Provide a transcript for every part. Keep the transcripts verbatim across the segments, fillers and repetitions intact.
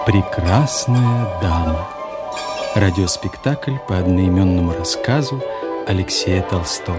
Прекрасная дама. Радиоспектакль по одноименному рассказу Алексея Толстого.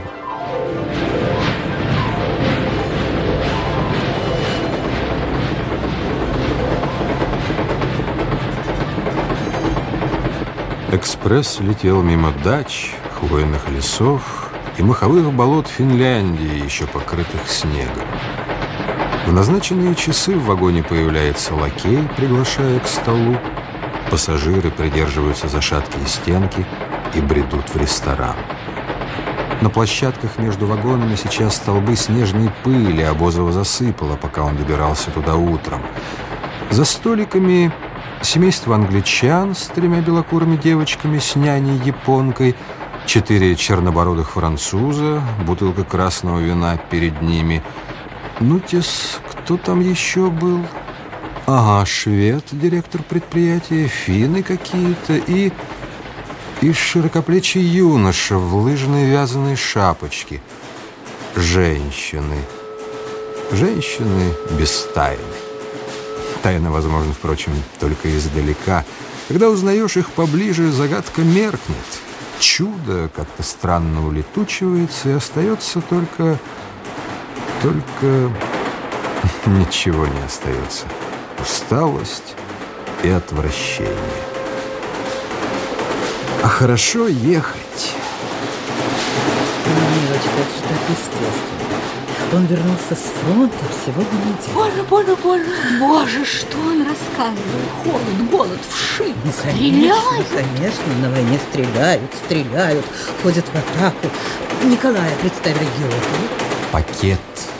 Экспресс летел мимо дач, хвойных лесов и моховых болот Финляндии, еще покрытых снегом. В назначенные часы в вагоне появляется лакей, приглашая к столу. Пассажиры придерживаются за шаткие стенки и бредут в ресторан. На площадках между вагонами сейчас столбы снежной пыли, Обозова засыпало, пока он добирался туда утром. За столиками семейство англичан с тремя белокурыми девочками, с няней-японкой, четыре чернобородых француза, бутылка красного вина перед ними. Ну-тес, кто там еще был? Ага, швед, директор предприятия, финны какие-то и... и широкоплечий юноша в лыжной вязаной шапочке. Женщины. Женщины без тайны. Тайна, возможно, впрочем, только издалека. Когда узнаешь их поближе, загадка меркнет. Чудо как-то странно улетучивается, и остается только... Только ничего не остается. Усталость и отвращение. А хорошо ехать. Милочка, это же так естественно. Он вернулся с фронта всего на неделю. Боже, боже, боже, боже, что он рассказывал? Холод, голод, вши. Ну, стреляют. Конечно, конечно, на войне стреляют, стреляют, ходят в атаку. Николая представили героем. Пакет.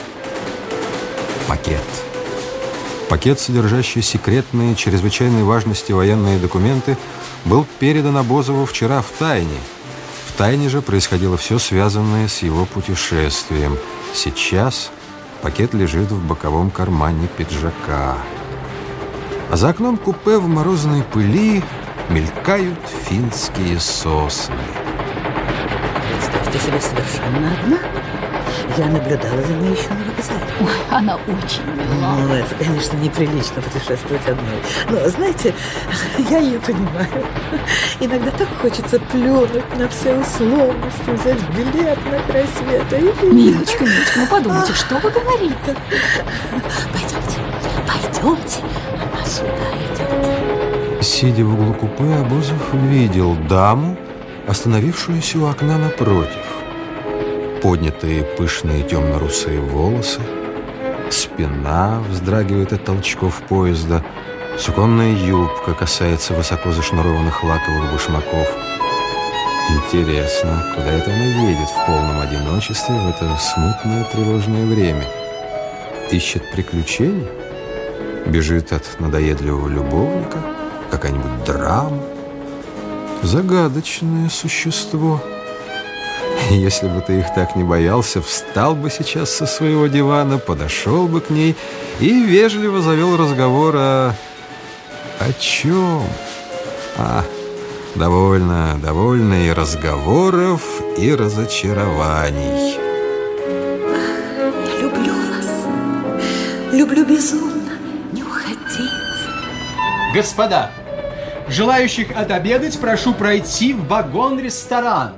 Пакет. Пакет, содержащий секретные, чрезвычайной важности военные документы, был передан Обозову вчера в тайне. В тайне же происходило все, связанное с его путешествием. Сейчас пакет лежит в боковом кармане пиджака. А за окном купе в морозной пыли мелькают финские сосны. Представьте себе, совершенно одна. Я наблюдала за ней еще на вокзале. Ой, она очень мила. Ну, это, конечно, неприлично путешествовать одной. Но, знаете, я ее понимаю. Иногда так хочется плюнуть на все условности, взять билет на край света. И... Милочка, Милочка, ну подумайте, что вы говорите? Пойдемте, пойдемте, она сюда идет. Сидя в углу купе, Обозов видел даму, остановившуюся у окна напротив. Поднятые пышные темно-русые волосы, спина вздрагивает от толчков поезда, суконная юбка касается высоко зашнурованных лаковых башмаков. Интересно, куда это она едет в полном одиночестве в это смутное тревожное время? Ищет приключений? Бежит от надоедливого любовника? Какая-нибудь драма? Загадочное существо. Если бы ты их так не боялся, встал бы сейчас со своего дивана, подошел бы к ней и вежливо завел разговор о... О чем? А, довольно, довольно и разговоров, и разочарований. Я люблю вас. Люблю безумно. Не уходите. Господа, желающих отобедать прошу пройти в вагон-ресторан.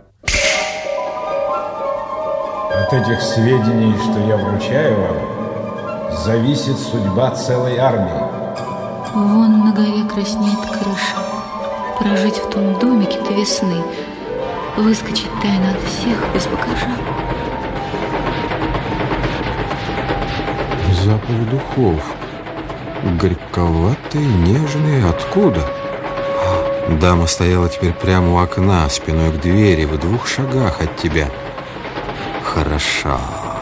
От этих сведений, что я вручаю вам, зависит судьба целой армии. Вон на горе краснеет крыша. Прожить в том домике до весны, выскочить тайно от всех без багажа. Запах духов. Горьковатый, нежный. Откуда? Дама стояла теперь прямо у окна, спиной к двери, в двух шагах от тебя. Хороша.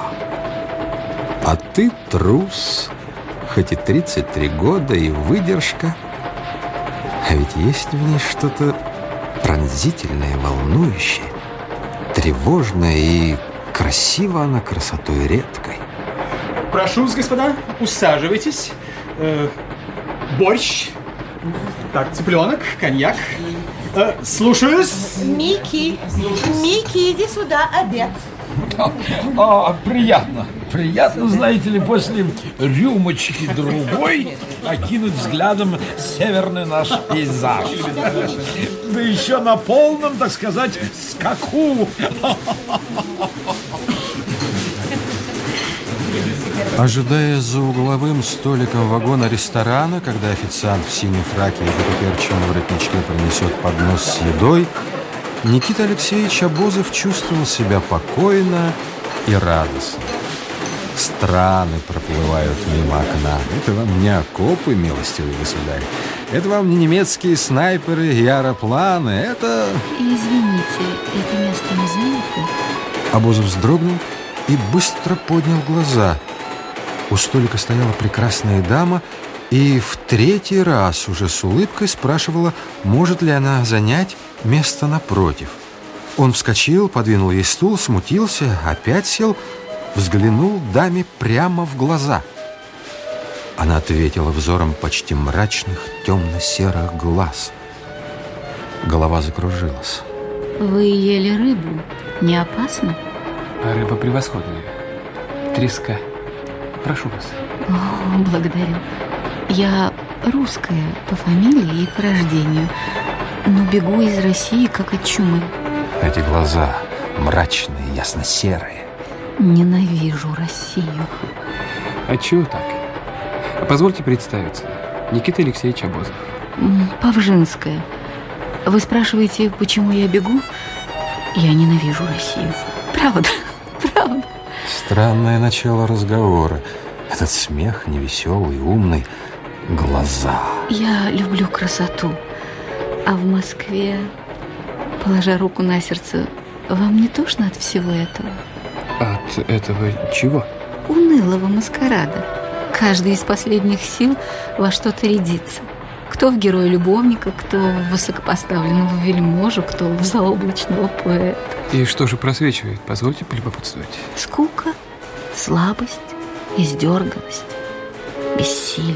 А ты трус, хоть и тридцать три года, и выдержка. А ведь есть в ней что-то пронзительное, волнующее, тревожное, и красива она красотой редкой. Прошу вас, господа, усаживайтесь. Э, борщ. Так, цыпленок, коньяк. Э, слушаюсь. Микки, Микки, иди сюда, обед. А, приятно. Приятно, знаете ли, после рюмочки другой окинуть взглядом северный наш пейзаж. Да еще на полном, так сказать, скаку. Ожидая за угловым столиком вагона ресторана, когда официант в синем фраке и гутоперчивом воротничке принесет поднос с едой, Никита Алексеевич Обозов чувствовал себя покойно и радостно. Страны проплывают мимо окна. Это вам не окопы, милостивый государь. Это вам не немецкие снайперы и аэропланы. Это... Извините, это место не занято? Обозов вздрогнул и быстро поднял глаза. У столика стояла прекрасная дама и в третий раз уже с улыбкой спрашивала, может ли она занять место напротив. Он вскочил, подвинул ей стул, смутился, опять сел, взглянул даме прямо в глаза. Она ответила взором почти мрачных, темно-серых глаз. Голова закружилась. Вы ели рыбу? Не опасно? А рыба превосходная. Треска. Прошу вас. О, благодарю. Я русская по фамилии и по рождению, но бегу из России как от чумы. Эти глаза мрачные, ясно-серые. Ненавижу Россию. Отчего так? Позвольте представиться. Никита Алексеевич Обозов. Павжинская. Вы спрашиваете, почему я бегу? Я ненавижу Россию. Правда, правда. Странное начало разговора. Этот смех невеселый, умный. Глаза. Я люблю красоту. А в Москве, положа руку на сердце, вам не тошно от всего этого? От этого чего? Унылого маскарада. Каждый из последних сил во что-то рядится. Кто в героя-любовника, кто в высокопоставленного вельможу, кто в заоблачного поэта. И что же просвечивает? Позвольте полюбопытствовать. Скука, слабость, издерганность, бессилие.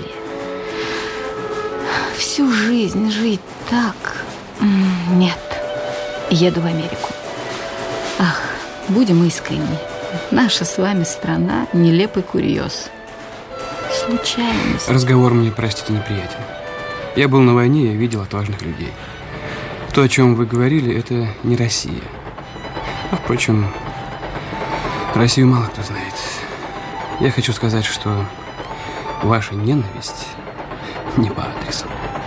Всю жизнь жить так? Нет. Еду в Америку. Ах, будем искренни. Наша с вами страна – нелепый курьез. Случайность. Разговор мне, простите, неприятен. Я был на войне, я видел отважных людей. То, о чем вы говорили, это не Россия. А, впрочем, Россию мало кто знает. Я хочу сказать, что ваша ненависть не по адресу.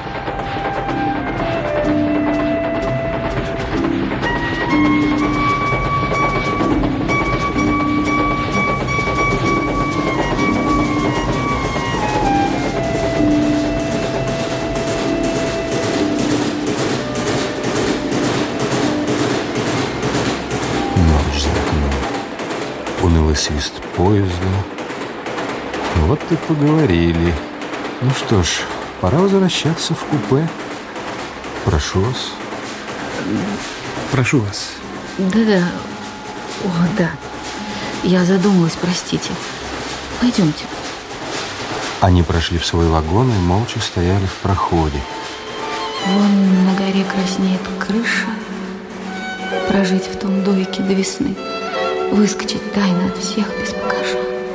Унылый свист поезда. Вот и поговорили. Ну что ж, пора возвращаться в купе. Прошу вас. Прошу вас. Да-да. О, да. Я задумалась, простите. Пойдемте. Они прошли в свой вагон и молча стояли в проходе. Вон на горе краснеет крыша. Прожить в том домике до весны. Выскочить тайно от всех без багажа.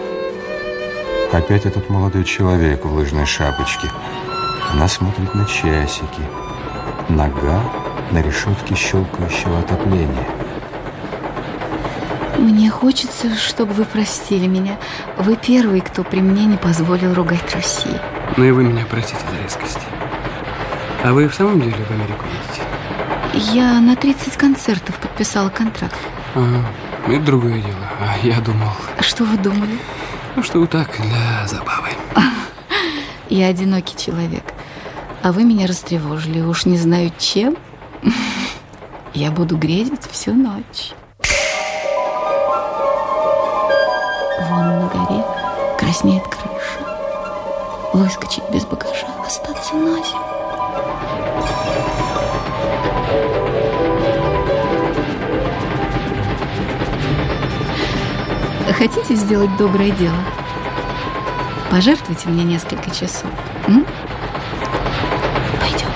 Опять этот молодой человек в лыжной шапочке. Она смотрит на часики. Нога на решетке щелкающего отопления. Мне хочется, чтобы вы простили меня. Вы первый, кто при мне не позволил ругать Россию. Ну и вы меня простите за резкость. А вы в самом деле в Америку едете? Я на тридцать концертов подписала контракт. Ага. Это другое дело. А я думал... Что вы думали? Ну, что вы так, для забавы. Я одинокий человек. А вы меня растревожили. Уж не знаю чем. Я буду грезить всю ночь. Вон на горе краснеет крыша. Выскочить без багажа, остаться на зиму. Хотите сделать доброе дело? Пожертвуйте мне несколько часов. М? Пойдемте.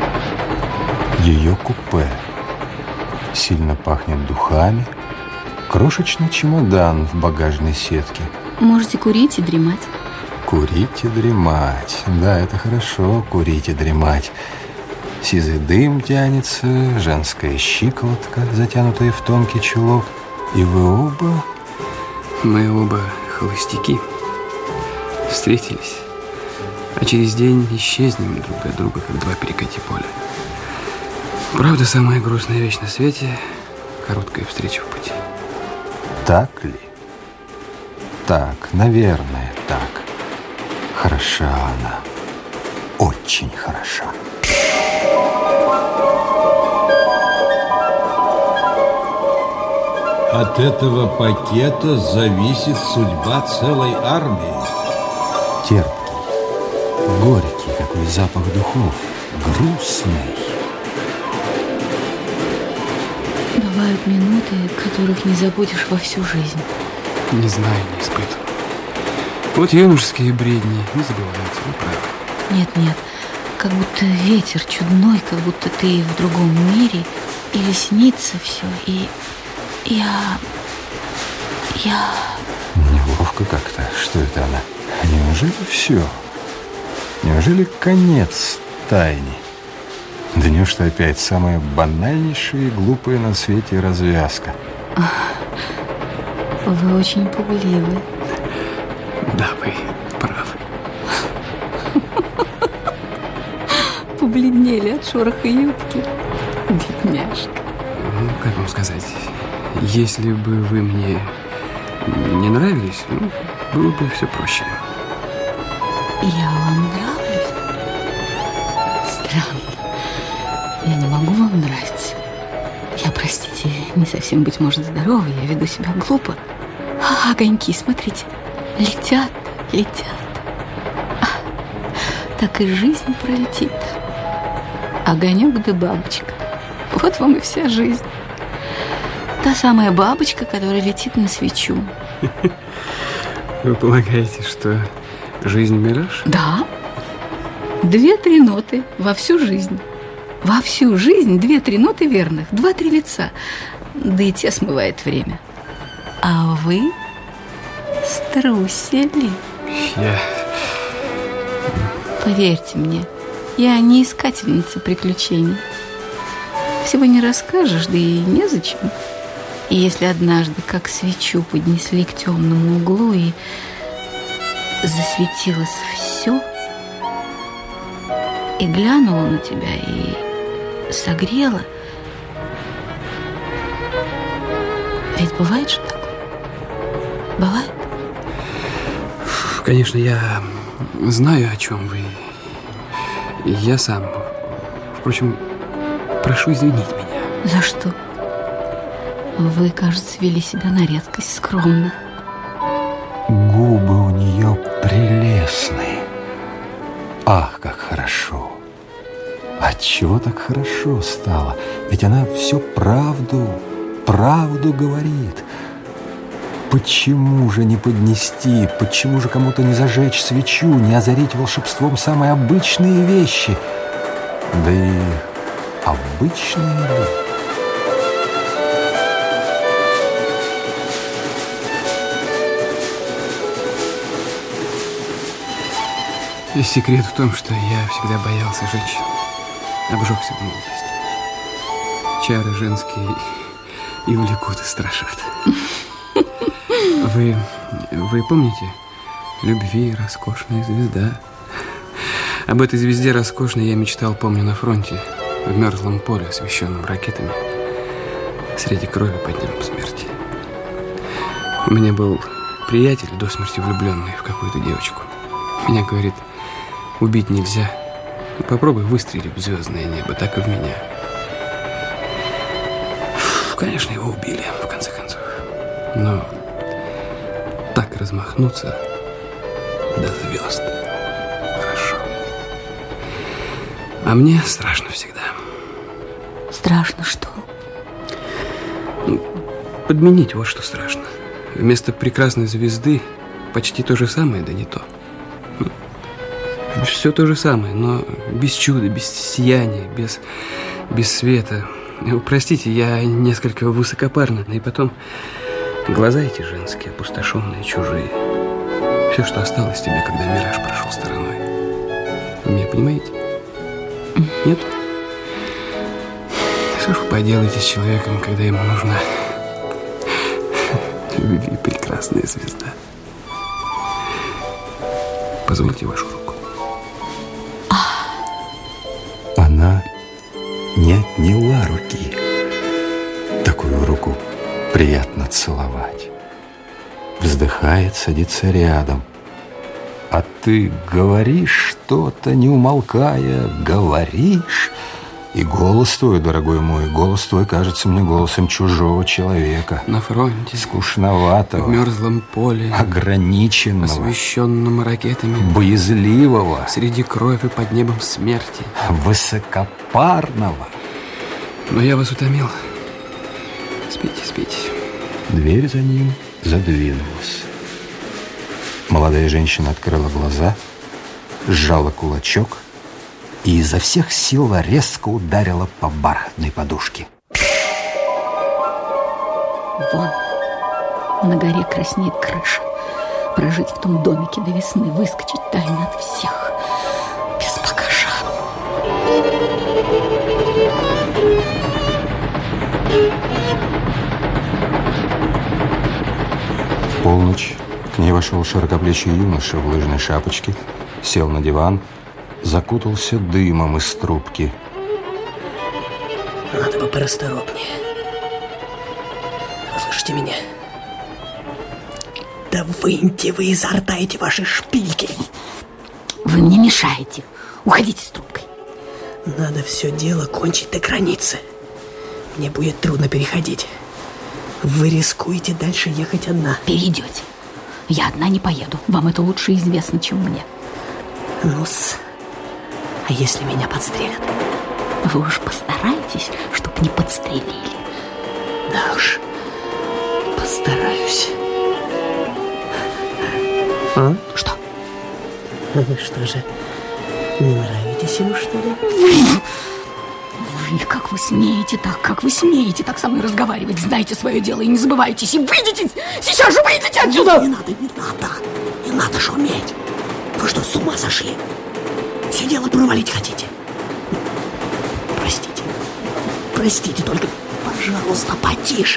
Ее купе. Сильно пахнет духами. крошечный чемодан в багажной сетке. Можете курить и дремать. Курить и дремать. Да, это хорошо, курить и дремать. Сизый дым тянется, женская щиколотка, затянутая в тонкий чулок. И вы оба... Мы оба холостяки. Встретились. А через день исчезнем друг для друга, как два перекати поля. Правда, самая грустная вещь на свете — короткая встреча в пути. Так ли? Так, наверное, так. Хороша она. Очень хороша. От этого пакета зависит судьба целой армии. Терпкий, горький, какой запах духов, грустный. Бывают минуты, которых не забудешь во всю жизнь. Не знаю, не испытывал. Вот юношеские бредни не забываются, вы правы. Нет-нет, как будто ветер чудной, как будто ты в другом мире, или снится все, и я... я... Неловко как-то. Что это она? Неужели все? Неужели конец тайне? Да неужто опять самая банальнейшая и глупая на свете развязка? Вы очень пугливы. Да, вы правы. Побледнели от шороха юбки. Бедняжка. Ну, как вам сказать, если бы вы мне не нравились, ну, было бы все проще. Я вам нравлюсь? Странно. Я не могу вам нравиться. Я, простите, не совсем, быть может, здорова, я веду себя глупо. А, огоньки, смотрите, летят, летят. А, так и жизнь пролетит. Огонек да бабочка. Вот вам и вся жизнь. Та самая бабочка, которая летит на свечу. Вы полагаете, что жизнь мираж? Да. Две-три ноты во всю жизнь. Во всю жизнь две-три ноты верных, два-три лица. Да и те смывает время. А вы струсили. Я... Поверьте мне, я не искательница приключений. Всего не расскажешь, да и незачем. И если однажды, как свечу, поднесли к темному углу и засветилось все, и глянула на тебя, и согрела. Ведь бывает же такое? Бывает? Конечно, я знаю, о чем вы. Я сам. Впрочем, прошу извинить меня. За что? Вы, кажется, вели себя на редкость скромно. Губы у нее прелестные. Ах, как хорошо. Отчего так хорошо стало? Ведь она все правду, правду говорит. Почему же не поднести, почему же кому-то не зажечь свечу, не озарить волшебством самые обычные вещи? Да и обычные ли? И секрет в том, что я всегда боялся женщин. Обжегся в молодости. Чары женские и влекут, и страшат. Вы, вы помните? Любви роскошная звезда. Об этой звезде роскошной я мечтал, помню, на фронте, в мерзлом поле, освещенном ракетами, среди крови под небом смерти. У меня был приятель, до смерти влюбленный в какую-то девочку. Меня, говорит, убить нельзя. Попробуй выстрели в звездное небо, так и в меня. Конечно, его убили, в конце концов. Но так размахнуться до звезд хорошо. А мне страшно всегда. Страшно что? Подменить, вот что страшно. Вместо прекрасной звезды почти то же самое, да не то. Все то же самое, но без чуда, без сияния, без, без света. Простите, я несколько высокопарно. И потом, Глаза эти женские, опустошенные, чужие. Все, что осталось тебе, когда мираж прошел стороной. Вы меня понимаете? Нет? Что ж вы поделаете с человеком, когда ему нужна любви прекрасная звезда? Позвольте вашу руку. Она не отняла руки. Такую руку приятно целовать. Вздыхает, садится рядом. А ты говоришь что-то, не умолкая, говоришь. И голос твой, дорогой мой, голос твой кажется мне голосом чужого человека. На фронте. Скучноватого. В мерзлом поле. Ограниченного. Освещенном ракетами. Боязливого. Среди крови под небом смерти. Высокопарного. Но я вас утомил. Спите, спите. Дверь за ним задвинулась. Молодая женщина открыла глаза, сжала кулачок и изо всех сил резко ударила по бархатной подушке. Вон, на горе краснеет крыша. Прожить в том домике до весны, выскочить тайно от всех, без багажа. В полночь к ней вошел широкоплечий юноша в лыжной шапочке, сел на диван, закутался дымом из трубки. Надо бы порасторопнее. Слышите меня? Да выньте вы изо рта эти ваши шпильки. Вы мне мешаете. Уходите с трубкой. Надо все дело кончить до границы. Мне будет трудно переходить. Вы рискуете дальше ехать одна. Перейдете. Я одна не поеду. Вам это лучше известно, чем мне. Ну-с. А если меня подстрелят? Вы уж постарайтесь, чтоб не подстрелили. Да уж, постараюсь. А? Что? Вы что же, не нравитесь ему, что ли? Вы... Вы, как вы смеете так, как вы смеете так со мной разговаривать? Знайте свое дело и не забывайтесь. И выйдите, сейчас же выйдите отсюда! Не надо, не надо, не надо шуметь. Вы что, с ума сошли? Все дело провалить хотите? Простите, простите, только, пожалуйста, потише.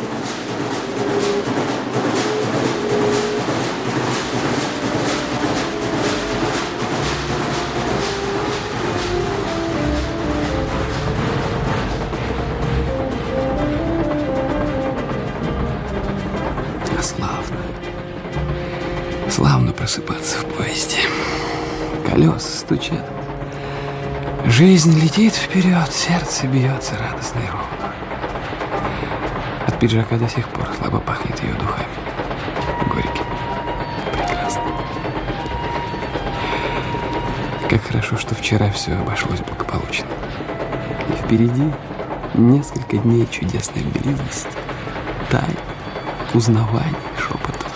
Славно. Славно просыпаться в поезде. Колеса стучат. Жизнь летит вперед, сердце бьется радостно и ровно. От пиджака до сих пор слабо пахнет ее духами. Горьким. Прекрасно. Как хорошо, что вчера все обошлось благополучно. И впереди несколько дней чудесной близости, тайн, узнаваний, шепотов.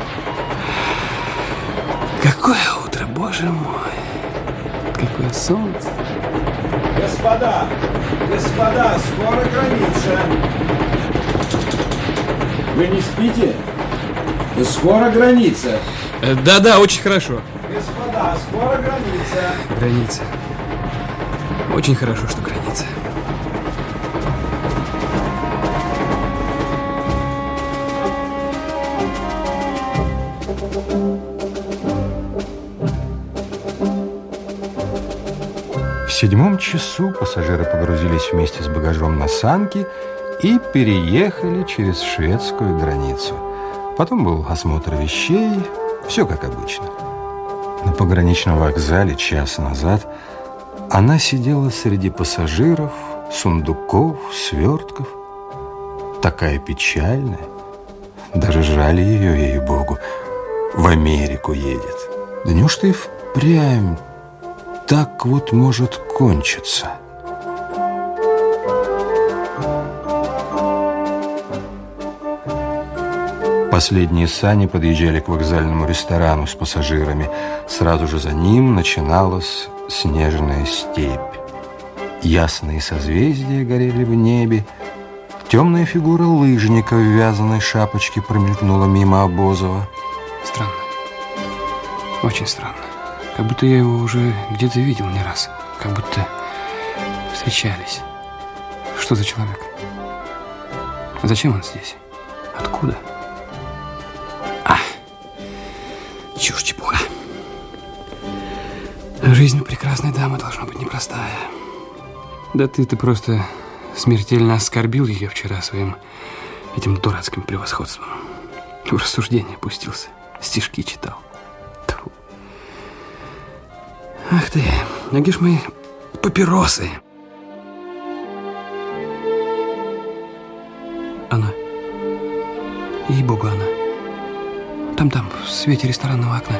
Какое утро, боже мой! Какое солнце! Господа, господа, скоро граница. Вы не спите? Скоро граница. Да-да, очень хорошо. Господа, скоро граница. Граница. Очень хорошо, что граница. В седьмом часу пассажиры погрузились вместе с багажом на санки и переехали через шведскую границу. Потом был осмотр вещей, все как обычно. На пограничном вокзале час назад она сидела среди пассажиров, сундуков, свертков. Такая печальная. Даже жаль ее, ей-богу. В Америку едет. Да неужто и впрямь так вот может кончиться? Последние сани подъезжали к вокзальному ресторану с пассажирами. Сразу же за ним начиналась снежная степь. Ясные созвездия горели в небе, Темная фигура лыжника в вязаной шапочке промелькнула мимо Обозова. Странно. Очень странно. Как будто я его уже где-то видел не раз. Как будто встречались. Что за человек? Зачем он здесь? Откуда? А! Чушь, чепуха. Жизнь прекрасной дамы должна быть непростая. Да ты-то просто смертельно оскорбил ее вчера своим этим дурацким превосходством. В рассуждение пустился, стишки читал. Тьфу. Ах ты, а где ж мои папиросы? Она. Ей-богу, она. Там-там, в свете ресторанного окна.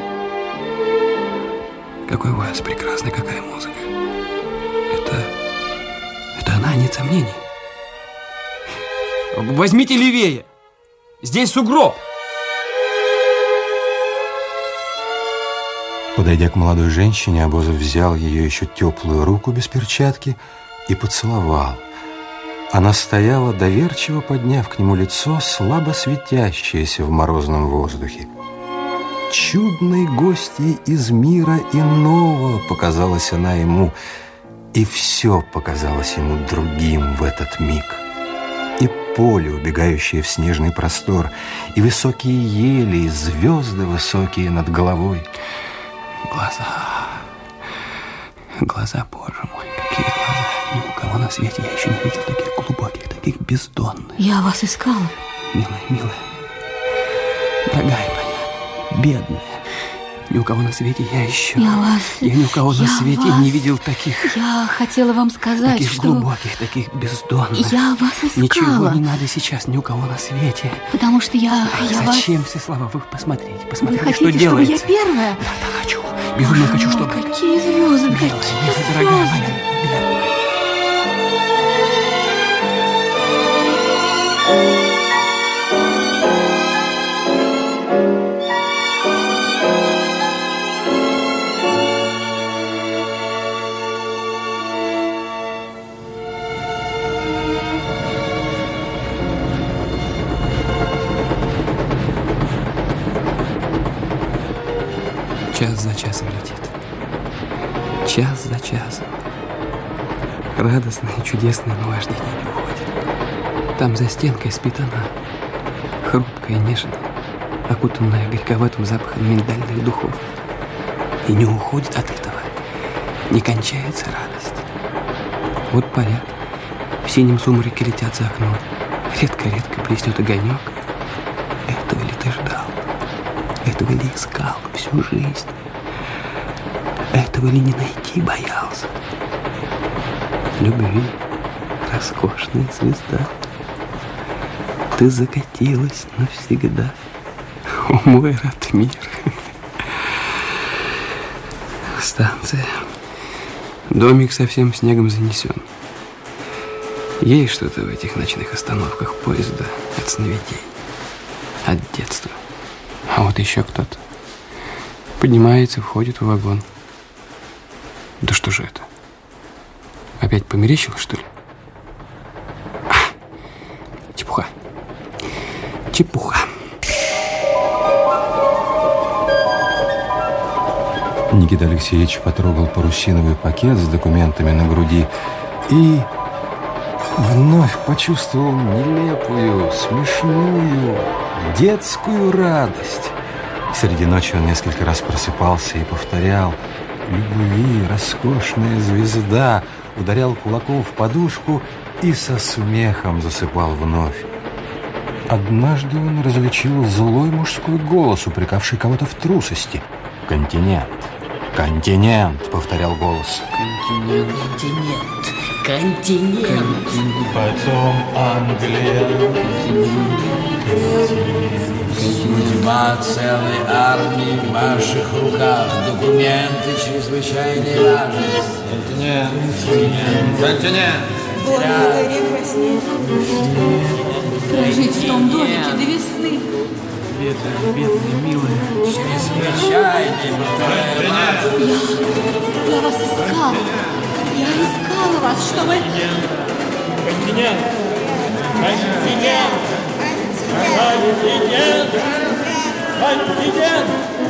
Какой вальс прекрасный, какая музыка. Это... это она, нет сомнений. Возьмите левее! Здесь сугроб! Подойдя к молодой женщине, Обозов взял ее еще теплую руку без перчатки и поцеловал. Она стояла, доверчиво подняв к нему лицо, слабо светящееся в морозном воздухе. Чудной гостьей из мира иного показалась она ему, и все показалось ему другим в этот миг. И поле, убегающее в снежный простор, и высокие ели, и звезды высокие над головой. Глаза, глаза, боже мой, какие глаза. Ни у кого на свете я еще не видел таких глубоких, таких бездонных. Я вас искала. Милая, милая, дорогая моя, бедная. Ни у кого на свете я еще... Я вас... Я ни у кого я на свете вас... не видел таких... Я хотела вам сказать, таких что... глубоких, таких бездонных. Я вас искала. Ничего не надо сейчас ни у кого на свете. Потому что я... Ах, я зачем вас... все слова? Вы посмотрите, Вы посмотрите, хотите, что делается. чтобы я первая? Да, да, хочу. Безумно хочу, чтобы... Какие звезды, Белая, какие белая, звезды. дорогая моя, белая. Час за часом летит. Час за часом. Радостное и чудесное наваждение не уходит. Там за стенкой спит она, хрупкая и нежная, окутанная горьковатым запахом миндальных духов. И не уходит от этого. Не кончается радость. Вот поля в синем сумраке летят за окном. Редко-редко блеснет огонек. Этого ли ты ждал? Этого ли искал всю жизнь? Этого ли не найти боялся? Любви, роскошная звезда, ты закатилась навсегда. О, мой Ратмир. Станция. Домик совсем снегом занесен. Есть что-то в этих ночных остановках поезда от сновидений, от детства. А вот еще кто-то поднимается, входит в вагон. Да что же это? Опять померещилось, что ли? А, чепуха. Чепуха. Никита Алексеевич потрогал парусиновый пакет с документами на груди и вновь почувствовал нелепую, смешную, детскую радость. Среди ночи он несколько раз просыпался и повторял: «Любви, роскошная звезда», ударял кулаком в подушку и со смехом засыпал вновь. Однажды он различил злой мужской голос, упрекавший кого-то в трусости. «Континент! Континент!» — повторял голос. Континент. Континент. Континент. Потом Англия. Судьба целой армии в ваших руках. Документы чрезвычайной важности. Континент. Континент. Континент. Прожить в том домике до весны. Бедная, бедная, милая. Чрезвычайной, повторяю, важности. Я, я вас искала. Я искала вас, чтобы... Континент. Континент! Континент! Континент!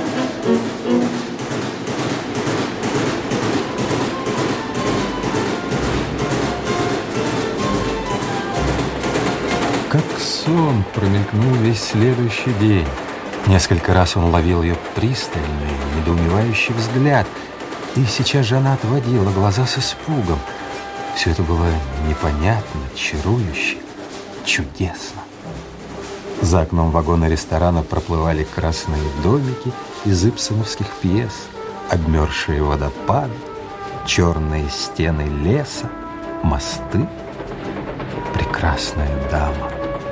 Как сон промелькнул весь следующий день. Несколько раз он ловил ее пристальный, недоумевающий взгляд, и сейчас же она отводила глаза с испугом. Все это было непонятно, чарующе, чудесно. За окном вагона ресторана проплывали красные домики из ибсеновских пьес, обмерзшие водопады, черные стены леса, мосты. Прекрасная дама,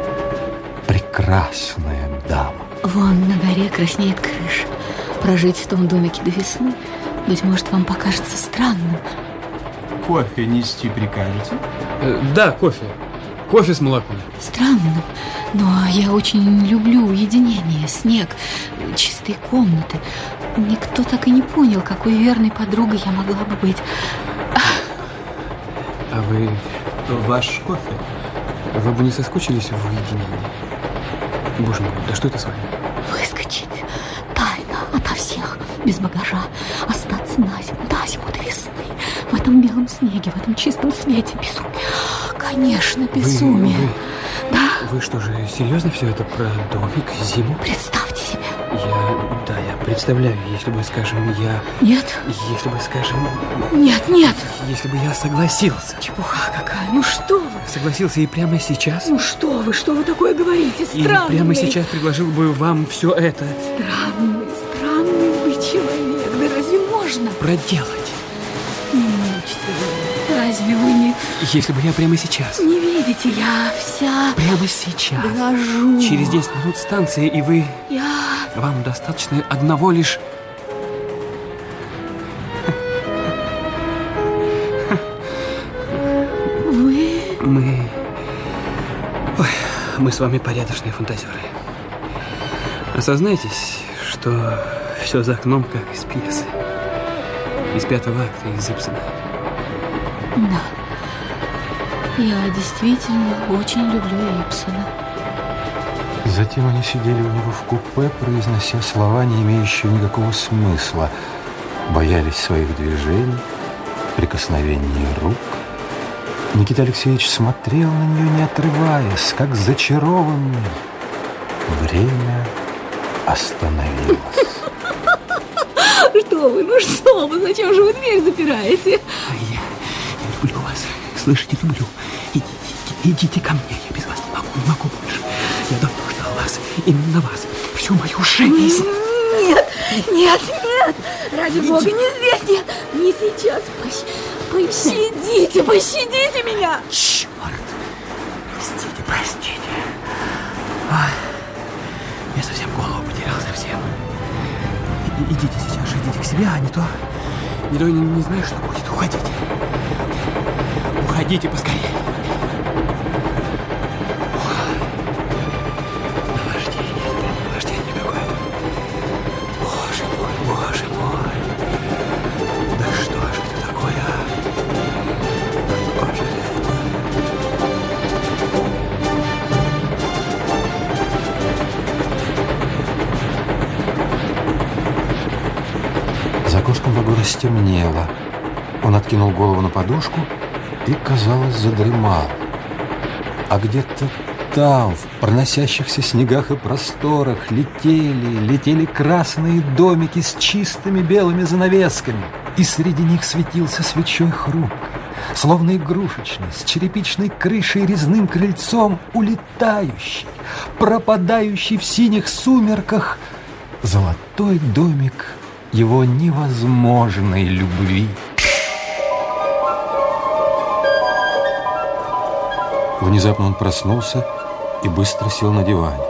прекрасная дама. Вон на горе краснеет крыша. Прожить в том домике до весны, быть может, вам покажется странным. Кофе нести прикажете? Э, да, кофе. Кофе с молоком. Странным, но я очень люблю уединение, снег, чистые комнаты. Никто так и не понял, какой верной подругой я могла бы быть. А вы... Ваш кофе. Вы бы не соскучились в уединении? Боже мой, да что это с вами? Выскочить тайно ото всех, без багажа, остаться на зиму, на зиму до весны, в этом белом снеге, в этом чистом свете. Безумие. Конечно, безумие. Вы, вы, да? Вы что же, серьезно все это про домик, зиму? Представьте себе. Я, да, я представляю, если бы, скажем, я... Нет. Если бы, скажем... Нет, нет. Если бы я согласился. Чепуха какая, ну что вы? Согласился и прямо сейчас? Ну что вы, что вы такое говорите? Странный. И прямо сейчас предложил бы вам все это. Странный, странный вы человек. Да разве можно? Проделать. Не мучьте вы. Разве вы не... Если бы я прямо сейчас... Не видите, я вся... Прямо сейчас. Дрожу. Через десять минут станции, и вы... Я... Вам достаточно одного лишь... Вы... Мы... Ой, мы с вами порядочные фантазеры. Осознайтесь, что все за окном, как из пьесы. Из пятого акта, из Ибсена. Да. Я действительно очень люблю Ибсена. Затем они сидели у него в купе, произнося слова, не имеющие никакого смысла. Боялись своих движений, прикосновений рук. Никита Алексеевич смотрел на нее, не отрываясь, как зачарованный. Время остановилось. Что вы, ну что вы, зачем же вы дверь запираете? А я, я люблю вас, слышите, люблю. Идите, идите ко мне, я без вас не могу, не могу больше. Я давно ждал вас, именно вас, всю мою жизнь. Нет, нет, нет, ради Иди. Бога, не здесь, нет, не сейчас. Пощ... Пощадите, пощадите меня. Черт, простите, простите. Ой, я совсем голову потерял, совсем. И, идите сейчас же, идите к себе, а не то... Не то не, не знаю, что будет. Уходите. Уходите поскорее. Наваждение, это прям наваждение какое-то. Боже мой, боже мой. Да что же это такое, а? Что же это? За окошком вагона стемнело. Он откинул голову на подушку и, казалось, задремал. А где-то там, в проносящихся снегах и просторах, летели, летели красные домики с чистыми белыми занавесками. И среди них светился свечой хрупкой, словно игрушечный, с черепичной крышей и резным крыльцом, улетающий, пропадающий в синих сумерках золотой домик его невозможной любви. Внезапно он проснулся и быстро сел на диване.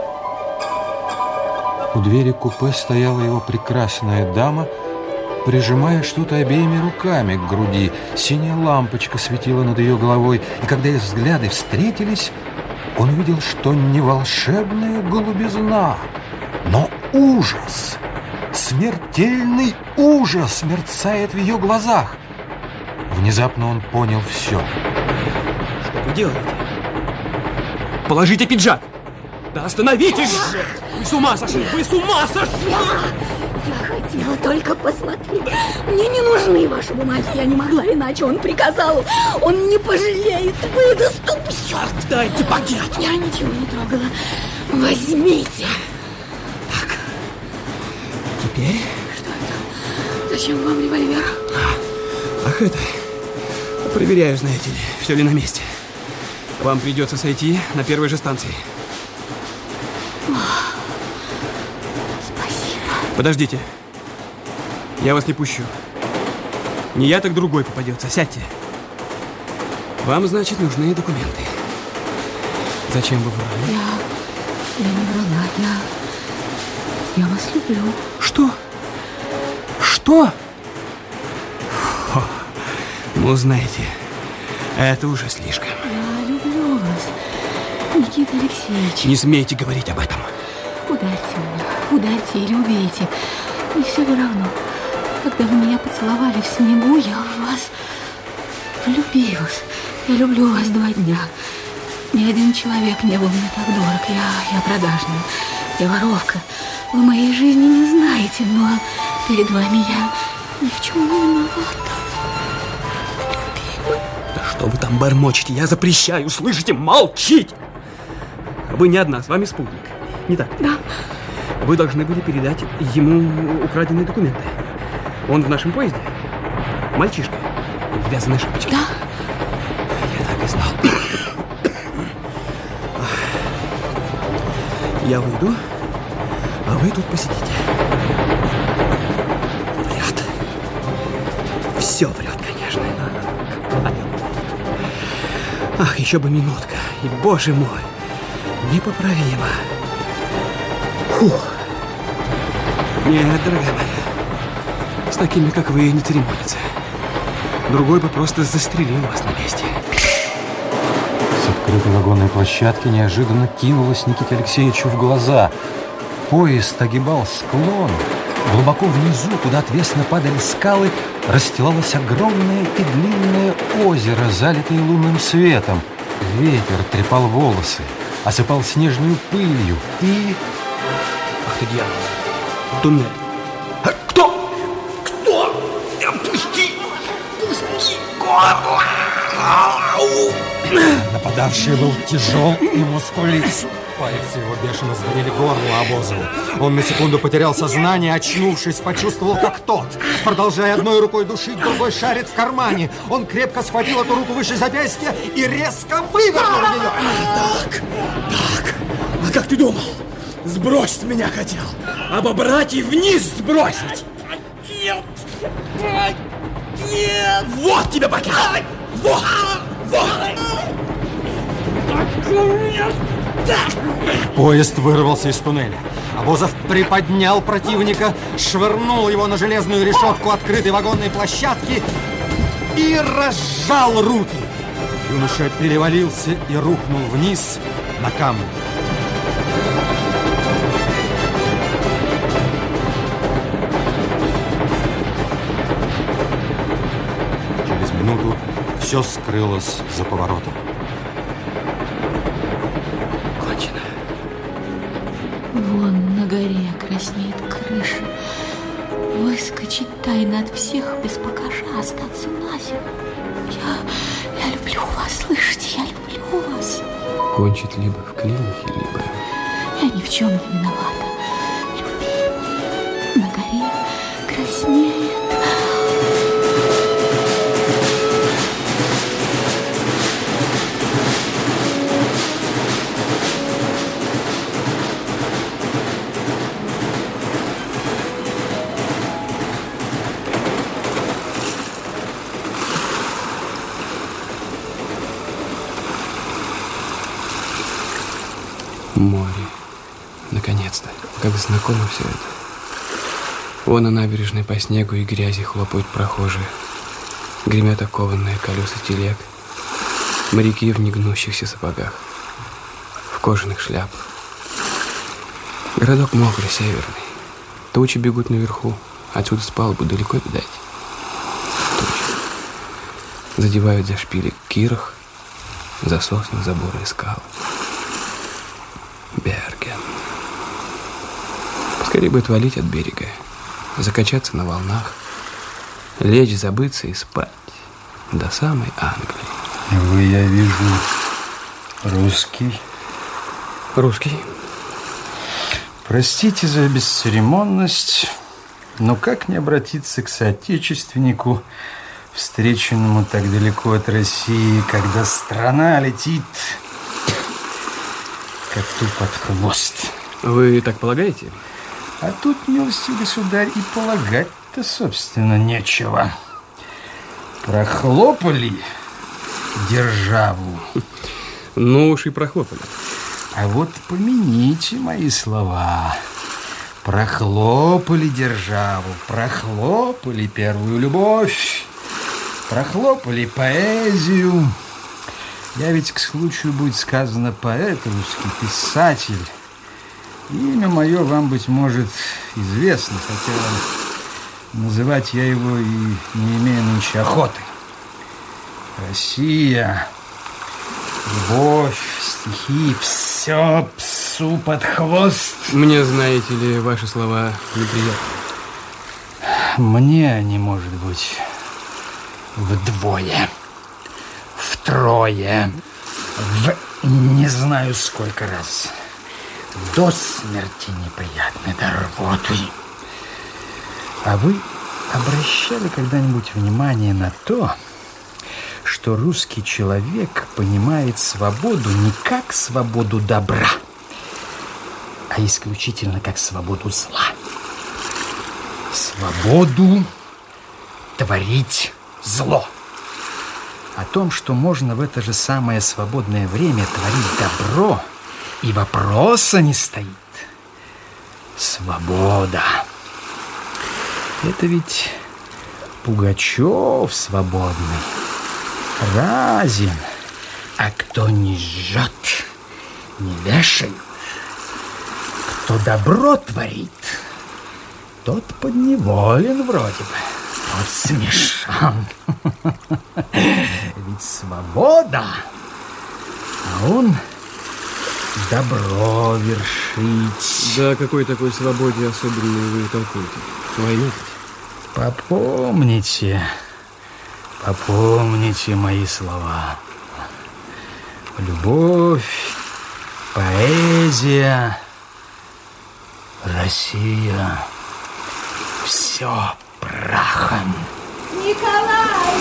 У двери купе стояла его прекрасная дама, прижимая что-то обеими руками к груди. Синяя лампочка светила над ее головой, и когда их взгляды встретились, он увидел, что не волшебная голубизна, но ужас, смертельный ужас мерцает в ее глазах. Внезапно он понял все. Что вы делаете? Положите пиджак! Да остановитесь же! Вы с ума сошли! Вы с ума сошли! Я хотела только посмотреть. Мне не нужны ваши бумаги. Я не могла иначе. Он приказал. Он не пожалеет. Выдаст убью. Дайте пакет! Я ничего не трогала. Возьмите. Так. Теперь... Что это? Зачем вам револьвер? Ах, это... Проверяю, знаете ли, все ли на месте. Вам придется сойти на первой же станции. Спасибо. Подождите. Я вас не пущу. Не я, так другой попадется. Сядьте. Вам, значит, нужны документы. Зачем вы врали? Я... Я не врала. Я... Я вас люблю. Что? Что? Фу. Ну, знаете, это уже слишком. Я люблю вас, Никита Алексеевич. Не смейте говорить об этом. Ударьте меня, ударьте или убейте. Мне все равно. Когда вы меня поцеловали в снегу, я в вас влюбилась. Я люблю вас два дня. Ни один человек не был мне так дорог. Я, я продажная, я воровка. Вы моей жизни не знаете, но перед вами я ни в чем не виновата. Да что вы там бормочете? Я запрещаю, слышите? Молчить! Вы не одна, с вами спутник. Не так? Да. Вы должны были передать ему украденные документы. Он в нашем поезде? Мальчишка в вязаной шапочке. Да. Я так и знал. Я выйду, а вы тут посидите. Врет. Все врет, конечно. Ах, еще бы минутка. И, боже мой, непоправимо. Фух. Нет, дорогая моя, с такими, как вы, не церемонится. Другой бы просто застрелил вас на месте. С открытой вагонной площадки неожиданно кинулась Никите Алексеевичу в глаза. Поезд огибал склон. Глубоко внизу, куда отвесно падали скалы, расстилалось огромное и длинное озеро, залитое лунным светом. Ветер трепал волосы, осыпал снежную пылью и... Ах ты, дьявол! Туннель! А, кто? Кто? Пусти! Пусти горло! Нападавший был тяжел и мускулист. Пальцы его бешено сдавили горло Обозову. Он на секунду потерял сознание, очнувшись, почувствовал, как тот, продолжая одной рукой душить, другой шарит в кармане. Он крепко схватил эту руку выше запястья и резко вывернул ее. Так, так. А как ты думал? Сбросить меня хотел. Обобрать и вниз сбросить. Нет. Нет. Вот тебе пакет. Вот. Вот. Поезд вырвался из туннеля. Обозов приподнял противника, швырнул его на железную решетку открытой вагонной площадки и разжал руки. Юноша перевалился и рухнул вниз на камни. Через минуту все скрылось за поворотом. Вон на горе краснеет крыша. Выскочить тайно от всех, без багажа остаться на зиму. Я, я люблю вас, слышите, я люблю вас. Кончить либо в клинике, либо... Я ни в чем не виновата. Любимый, на горе краснеет. Море. Наконец-то. Как знакомо все это. Вон на набережной по снегу и грязи хлопают прохожие. Гремят окованные колеса телег. Моряки в негнущихся сапогах. В кожаных шляпах. Городок мокрый, северный. Тучи бегут наверху. Отсюда с палубы далеко видать. Тучи. Задевают за шпили кирах, за сосны, заборы и скалы. Берген. Скорее бы отвалить от берега, закачаться на волнах, лечь, забыться и спать до самой Англии. Вы, я вижу, русский. Русский. Простите за бесцеремонность, но как не обратиться к соотечественнику, встреченному так далеко от России, когда страна летит коту под хвост? Вы так полагаете? А тут, милостивый государь, и полагать-то, собственно, нечего. Прохлопали державу. Ну уж и прохлопали. А вот помяните мои слова. Прохлопали державу, прохлопали первую любовь, прохлопали поэзию. Я ведь, к случаю будет сказано, поэт русский, писатель. Имя мое вам, быть может, известно, хотя называть я его и не имею нынче охоты. Россия, любовь, стихи, все псу под хвост. Мне, знаете ли, ваши слова неприятны. Мне они, может быть, вдвое, втрое, в не знаю сколько раз. До смерти неприятны, до рвоты. А вы обращали когда-нибудь внимание на то, что русский человек понимает свободу не как свободу добра, а исключительно как свободу зла? Свободу творить зло. О том, что можно в это же самое свободное время творить добро, и вопроса не стоит. Свобода. Это ведь Пугачев свободный, Разин. А кто не жжет, не вешает, кто добро творит, тот подневолен вроде бы, тот смешан. Ведь свобода, а он добро вершить. Да о какой такой свободе особенной вы толкуете? Война? Попомните, попомните мои слова. Любовь, поэзия, Россия, все прахом. Николай!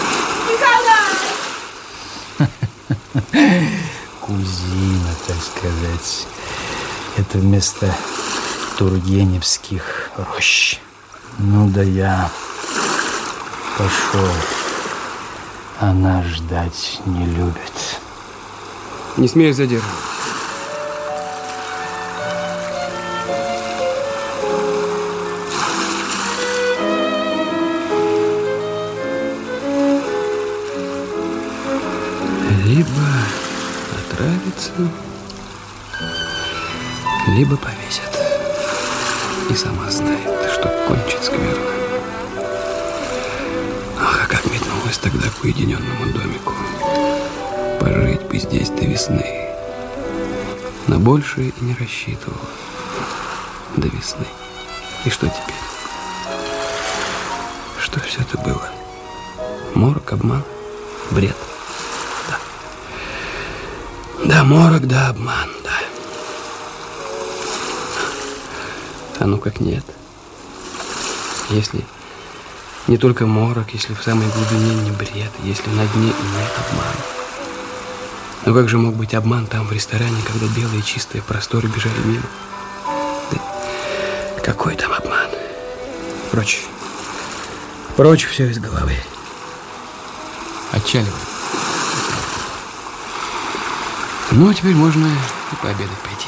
Николай! Кузина, так сказать. Это вместо тургеневских рощ. Ну да я пошел. Она ждать не любит. Не смею задерживать. Либо отравится, либо повесят. И сама знает, что кончит скверно. Ах, а как метнулась тогда к уединенному домику. Пожить бы здесь до весны. На большее и не рассчитывала. До весны. И что теперь? Что все это было? Морок, обман, бред. Да. Да, морок, да, обман, да. А ну как нет. Если не только морок, если в самой глубине не бред, если на дне нет обмана. Но как же мог быть обман там, в ресторане, когда белые чистые просторы бежали мимо? Да какой там обман? Прочь. Прочь все из головы. Отчаливай. Ну, а теперь можно и пообедать пойти.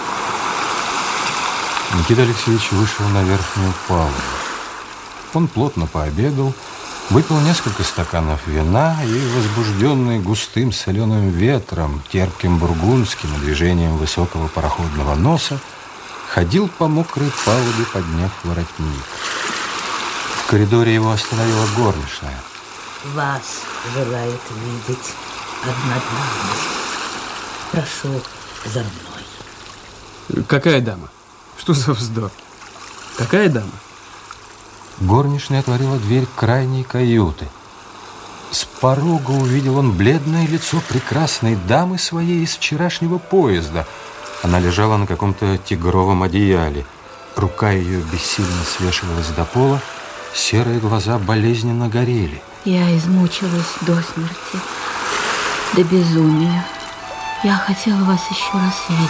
Никита Алексеевич вышел на верхнюю палубу. Он плотно пообедал, выпил несколько стаканов вина и, возбужденный густым соленым ветром, терпким бургундским и движением высокого пароходного носа, ходил по мокрой палубе, подняв воротник. В коридоре его остановила горничная. Вас желает видеть одна дама. Прошу за мной. Какая дама? Что за вздор? Какая дама? Горничная отворила дверь крайней каюты. С порога увидел он бледное лицо прекрасной дамы своей из вчерашнего поезда. Она лежала на каком-то тигровом одеяле. Рука ее бессильно свешивалась до пола, серые глаза болезненно горели. Я измучилась до смерти, до безумия. Я хотела вас еще раз видеть.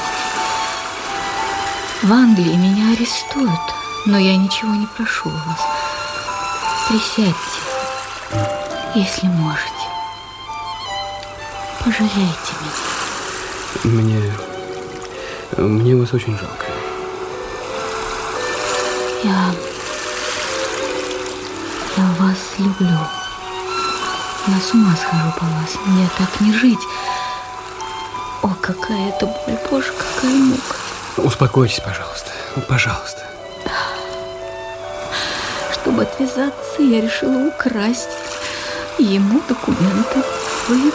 В Англии меня арестуют, но я ничего не прошу у вас. Присядьте, если можете. Пожалейте меня. Мне... Мне вас очень жалко. Я... Я вас люблю. Я с ума схожу по вас. Мне так не жить. О, какая это боль, Боже, какая мука. Успокойтесь, пожалуйста. Пожалуйста. Чтобы отвязаться, я решила украсть ему документы. Вы...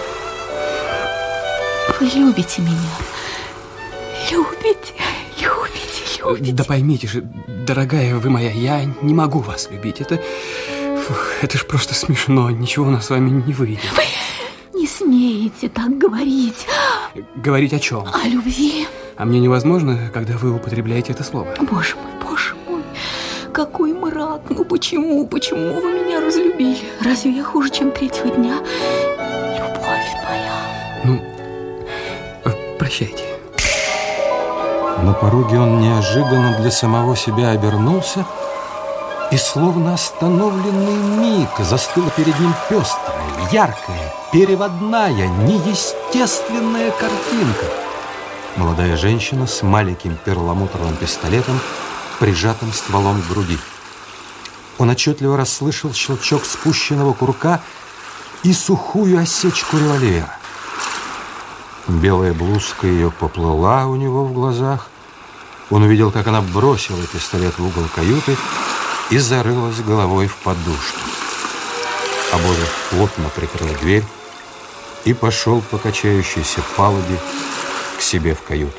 Вы любите меня. Любите, любите, любите. Да поймите же, дорогая вы моя, я не могу вас любить. Это... Фух, это ж просто смешно. Ничего у нас с вами не выйдет. Вы не смеете так говорить. Говорить о чем? О любви. А мне невозможно, когда вы употребляете это слово. Боже мой, боже мой. Какой мрак. Ну почему, почему вы меня разлюбили? Разве я хуже, чем третьего дня? Любовь моя. Ну, прощайте. На пороге он неожиданно для самого себя обернулся, и словно остановленный миг застыла перед ним пестрая, яркая, переводная, неестественная картинка. Молодая женщина с маленьким перламутровым пистолетом, прижатым стволом к груди. Он отчетливо расслышал щелчок спущенного курка и сухую осечку револьвера. Белая блузка ее поплыла у него в глазах. Он увидел, как она бросила пистолет в угол каюты и зарылась головой в подушки. Обозов плотно прикрыл дверь и пошел по качающейся палубе к себе в каюту.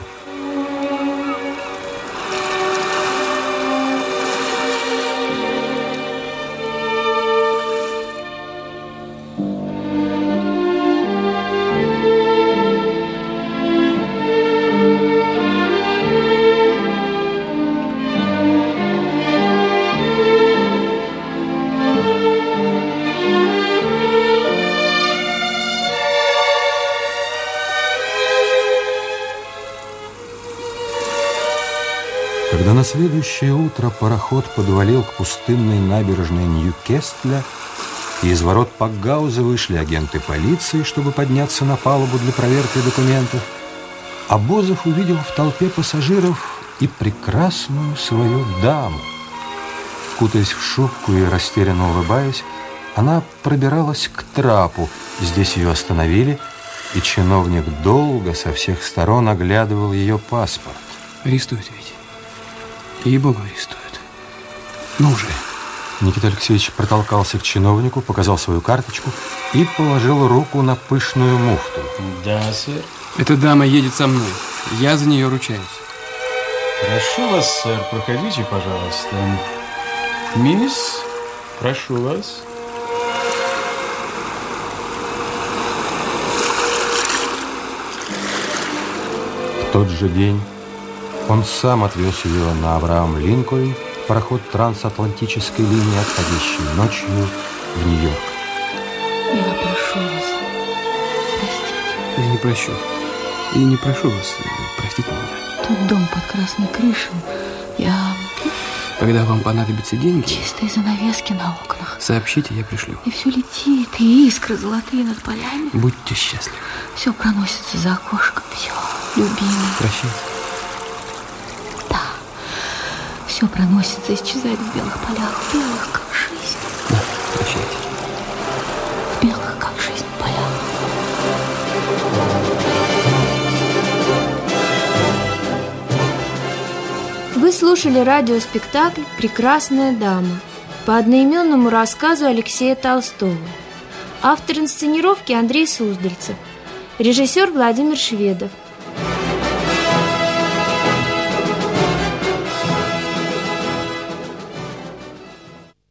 Когда на следующее утро пароход подвалил к пустынной набережной Ньюкесля, и из ворот Пакгауза вышли агенты полиции, чтобы подняться на палубу для проверки документов, Обозов увидел в толпе пассажиров и прекрасную свою даму. Кутаясь в шубку и растерянно улыбаясь, она пробиралась к трапу. Здесь ее остановили, и чиновник долго со всех сторон оглядывал ее паспорт. Арестуют ведь. Ей-богу, арестуют. Ну уже. Никита Алексеевич протолкался к чиновнику, показал свою карточку и положил руку на пышную муфту. Да, сэр. Эта дама едет со мной. Я за нее ручаюсь. Прошу вас, сэр, проходите, пожалуйста. Мисс, прошу вас. В тот же день он сам отвез ее на Авраам-Линкольн, пароход трансатлантической линии, отходящий ночью в Нью-Йорк. Я прошу вас, простите. Я не прощу. И не прошу вас, простите меня. Тот дом под красной крышей, я... Когда вам понадобятся деньги... Чистые занавески на окнах. Сообщите, я пришлю. И все летит, и искры золотые над полями. Будьте счастливы. Все проносится за окошком, все, любимый. Прощайте. Да, все проносится, исчезает в белых полях, в белых, как жизнь. Да, прощайте. В белых, как жизнь, полях. Вы слушали радиоспектакль «Прекрасная дама» по одноименному рассказу Алексея Толстого. Автор инсценировки Андрей Суздальцев. Режиссер Владимир Шведов.